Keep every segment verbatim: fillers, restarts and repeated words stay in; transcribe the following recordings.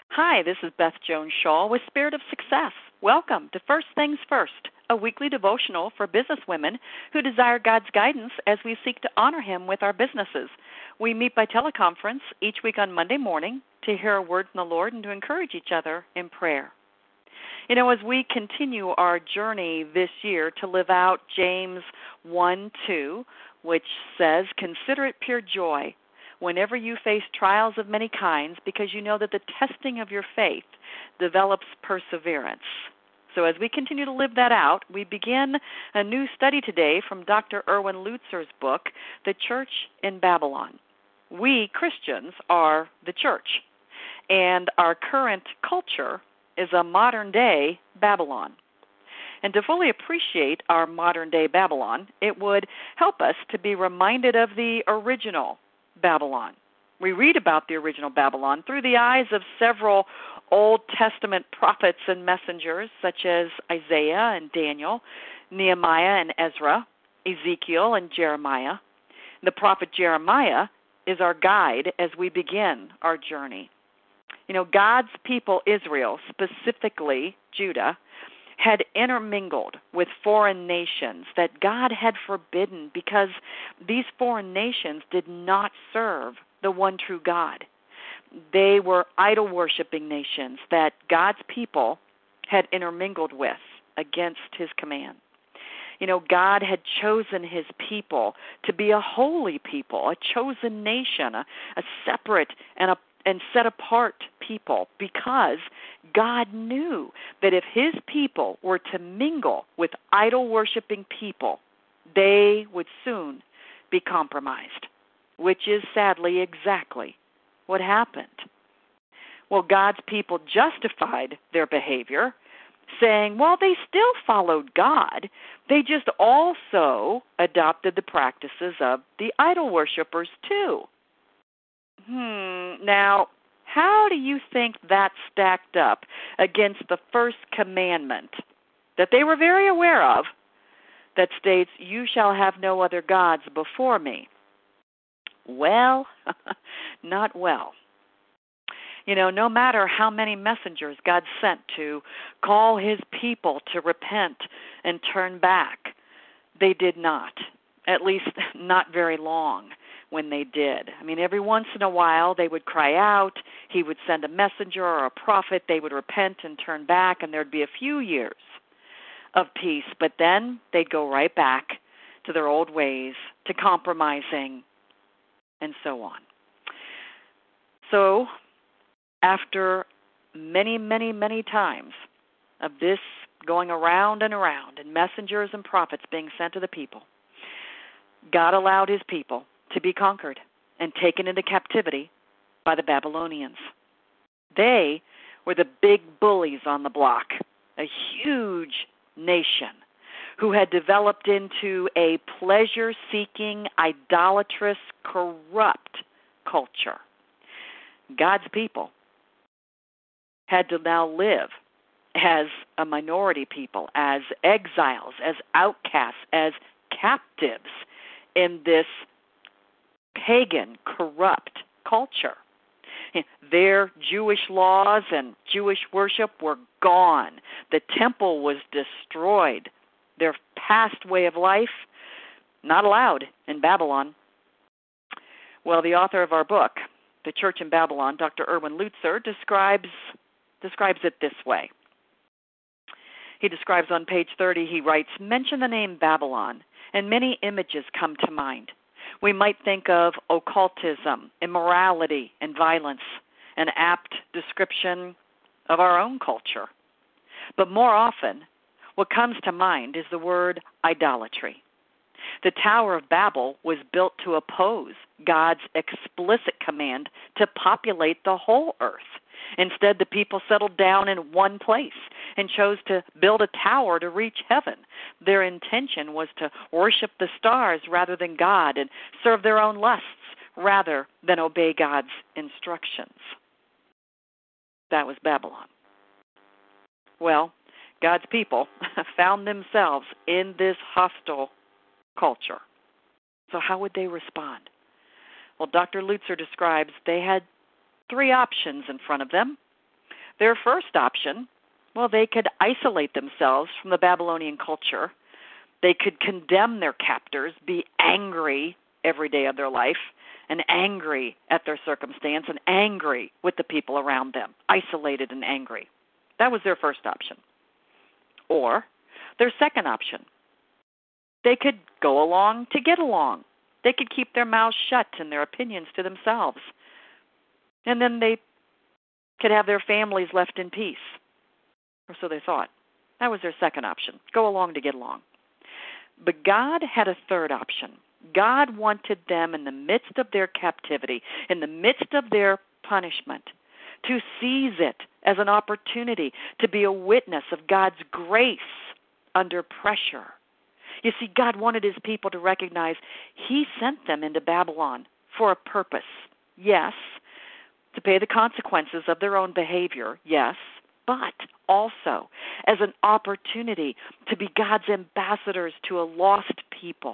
Hi, this is Beth Jones Shaw with Spirit of Success. Welcome to First Things First, a weekly devotional for businesswomen who desire God's guidance as we seek to honor Him with our businesses. We meet by teleconference each week on Monday morning to hear a word from the Lord and to encourage each other in prayer. You know, as we continue our journey this year to live out James one two, which says, "Consider it pure joy whenever you face trials of many kinds, because you know that the testing of your faith develops perseverance." So as we continue to live that out, we begin a new study today from Doctor Erwin Lutzer's book, The Church in Babylon. We, Christians, are the church, and our current culture is a modern-day Babylon. And to fully appreciate our modern-day Babylon, it would help us to be reminded of the original Babylon. We read about the original Babylon through the eyes of several Old Testament prophets and messengers, such as Isaiah and Daniel, Nehemiah and Ezra, Ezekiel and Jeremiah. The prophet Jeremiah is our guide as we begin our journey. You know, God's people, Israel, specifically Judah, had intermingled with foreign nations that God had forbidden because these foreign nations did not serve the one true God. They were idol-worshiping nations that God's people had intermingled with against His command. You know, God had chosen His people to be a holy people, a chosen nation, a, a separate and a and set apart people, because God knew that if His people were to mingle with idol-worshiping people, they would soon be compromised, which is sadly exactly what happened. Well, God's people justified their behavior, saying, well, they still followed God. They just also adopted the practices of the idol worshippers too. Hmm, now, how do you think that stacked up against the first commandment that they were very aware of that states, "You shall have no other gods before me"? Well, not well. You know, no matter how many messengers God sent to call His people to repent and turn back, they did not, at least not very long when they did. I mean, every once in a while they would cry out, He would send a messenger or a prophet, they would repent and turn back, and there'd be a few years of peace, but then they'd go right back to their old ways, to compromising, and so on. So, after many, many, many times of this going around and around, and messengers and prophets being sent to the people, God allowed His people to be conquered and taken into captivity by the Babylonians. They were the big bullies on the block, a huge nation who had developed into a pleasure-seeking, idolatrous, corrupt culture. God's people had to now live as a minority people, as exiles, as outcasts, as captives in this pagan, corrupt culture. Their Jewish laws and Jewish worship were gone. The temple was destroyed. Their past way of life, not allowed in Babylon. Well, the author of our book, The Church in Babylon, Doctor Erwin Lutzer, describes describes it this way. He describes on page thirty, he writes, "Mention the name Babylon, and many images come to mind. We might think of occultism, immorality, and violence, an apt description of our own culture. But more often, what comes to mind is the word idolatry. The Tower of Babel was built to oppose God's explicit command to populate the whole earth. Instead, the people settled down in one place and chose to build a tower to reach heaven. Their intention was to worship the stars rather than God and serve their own lusts rather than obey God's instructions." That was Babylon. Well, God's people found themselves in this hostile culture. So how would they respond? Well, Doctor Lutzer describes they had three options in front of them. Their first option, well, they could isolate themselves from the Babylonian culture. They could condemn their captors, be angry every day of their life, and angry at their circumstance, and angry with the people around them, isolated and angry. That was their first option. Or their second option, they could go along to get along. They could keep their mouths shut and their opinions to themselves. And then they could have their families left in peace. Or so they thought. That was their second option, go along to get along. But God had a third option. God wanted them in the midst of their captivity, in the midst of their punishment, to seize it as an opportunity to be a witness of God's grace under pressure. You see, God wanted his people to recognize he sent them into Babylon for a purpose. Yes, to pay the consequences of their own behavior, yes, but also as an opportunity to be God's ambassadors to a lost people.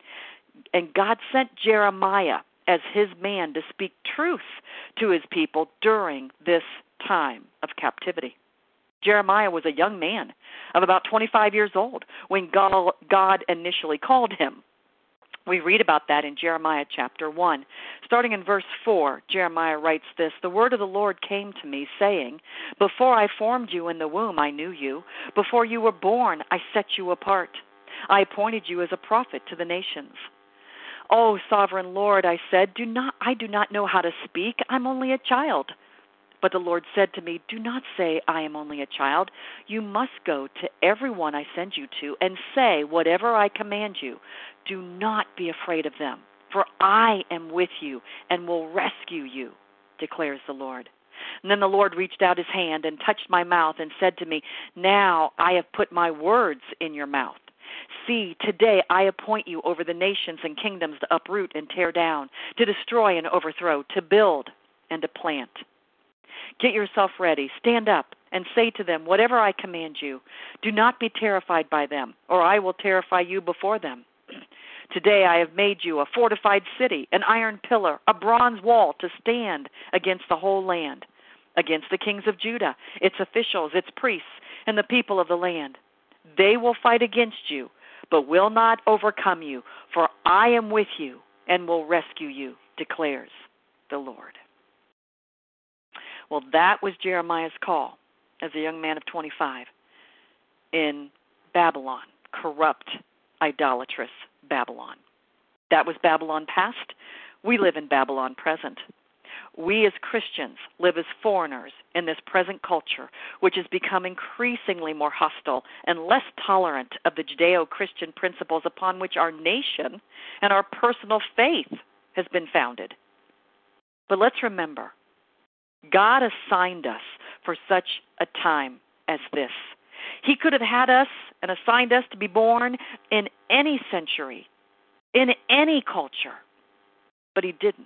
And God sent Jeremiah as his man to speak truth to his people during this time of captivity. Jeremiah was a young man of about twenty-five years old when God initially called him. We read about that in Jeremiah chapter one. Starting in verse four, Jeremiah writes this, "The word of the Lord came to me, saying, Before I formed you in the womb, I knew you. Before you were born, I set you apart. I appointed you as a prophet to the nations. Oh, sovereign Lord, I said, do not, I do not know how to speak. I'm only a child. But the Lord said to me, do not say, I am only a child. You must go to everyone I send you to and say whatever I command you. Do not be afraid of them, for I am with you and will rescue you, declares the Lord. And then the Lord reached out his hand and touched my mouth and said to me, now I have put my words in your mouth. See, today I appoint you over the nations and kingdoms to uproot and tear down, to destroy and overthrow, to build and to plant. Get yourself ready, stand up, and say to them whatever I command you. Do not be terrified by them, or I will terrify you before them. Today I have made you a fortified city, an iron pillar, a bronze wall to stand against the whole land, against the kings of Judah, its officials, its priests, and the people of the land. They will fight against you, but will not overcome you, for I am with you and will rescue you, declares the Lord." Well, that was Jeremiah's call as a young man of twenty-five in Babylon, corrupt, idolatrous Babylon. That was Babylon past. We live in Babylon present. We as Christians live as foreigners in this present culture, which has become increasingly more hostile and less tolerant of the Judeo-Christian principles upon which our nation and our personal faith has been founded. But let's remember, God assigned us for such a time as this. He could have had us and assigned us to be born in any century, in any culture, but he didn't.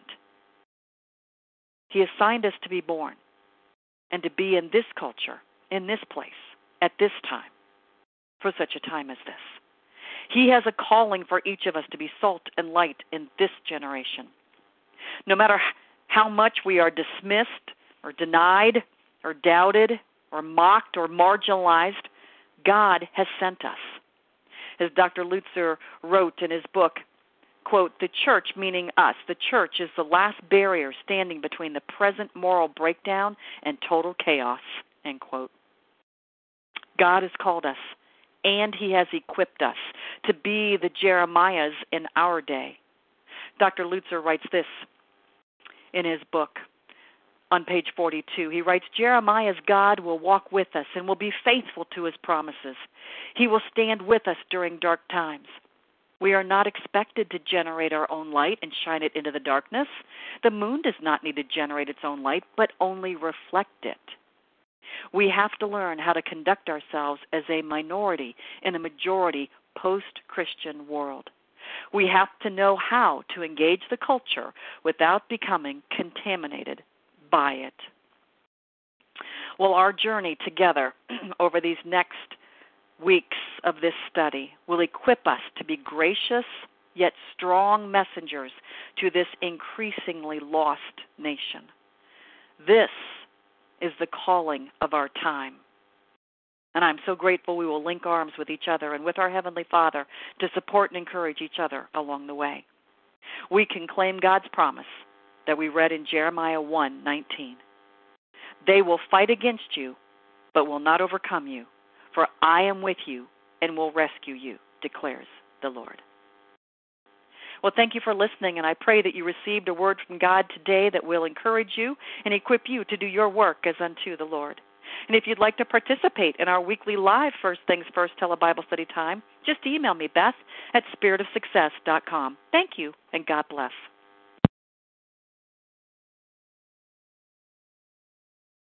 He assigned us to be born and to be in this culture, in this place, at this time, for such a time as this. He has a calling for each of us to be salt and light in this generation. No matter how much we are dismissed or denied or doubted or mocked or marginalized, God has sent us. As Doctor Lutzer wrote in his book, quote, "The church, meaning us, the church is the last barrier standing between the present moral breakdown and total chaos," end quote. God has called us, and he has equipped us to be the Jeremiahs in our day. Doctor Lutzer writes this in his book on page forty-two. He writes, "Jeremiah's God will walk with us and will be faithful to his promises. He will stand with us during dark times. We are not expected to generate our own light and shine it into the darkness. The moon does not need to generate its own light, but only reflect it. We have to learn how to conduct ourselves as a minority in a majority post-Christian world. We have to know how to engage the culture without becoming contaminated by it." Well, our journey together over these next weeks of this study will equip us to be gracious yet strong messengers to this increasingly lost nation. This is the calling of our time. And I'm so grateful we will link arms with each other and with our Heavenly Father to support and encourage each other along the way. We can claim God's promise that we read in Jeremiah one nineteen. They will fight against you, but will not overcome you, for I am with you and will rescue you, declares the Lord. Well, thank you for listening, and I pray that you received a word from God today that will encourage you and equip you to do your work as unto the Lord. And if you'd like to participate in our weekly live First Things First Tele-Bible Study time, just email me, Beth, at spirit of success dot com. Thank you, and God bless.